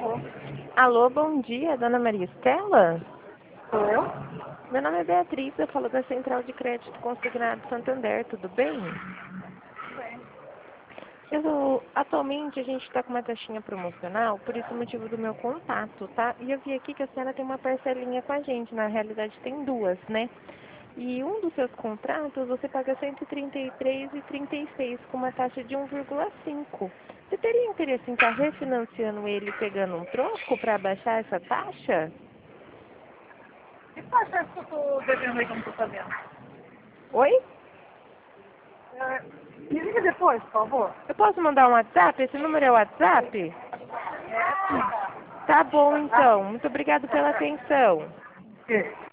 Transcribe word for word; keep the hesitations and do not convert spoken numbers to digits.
Alô? Alô, bom dia, dona Maria Estela? Sou eu? Meu nome é Beatriz, eu falo da Central de Crédito Consignado Santander, tudo bem? Bem. Eu, atualmente a gente está com uma taxinha promocional, por isso o motivo do meu contato, tá? E eu vi aqui que a senhora tem uma parcelinha com a gente, na realidade tem duas, né? E um dos seus contratos você paga cento e trinta e três reais e trinta e seis centavos com uma taxa de um vírgula cinco. Você teria interesse em estar refinanciando ele e pegando um troco para abaixar essa taxa? Que taxa que eu tô devendo aí que eu não tô sabendo? Oi? É, me liga depois, por favor. Eu posso mandar um WhatsApp? Esse número é o WhatsApp? É, sim. Tá bom Tá? então. Muito obrigado pela atenção. Ok.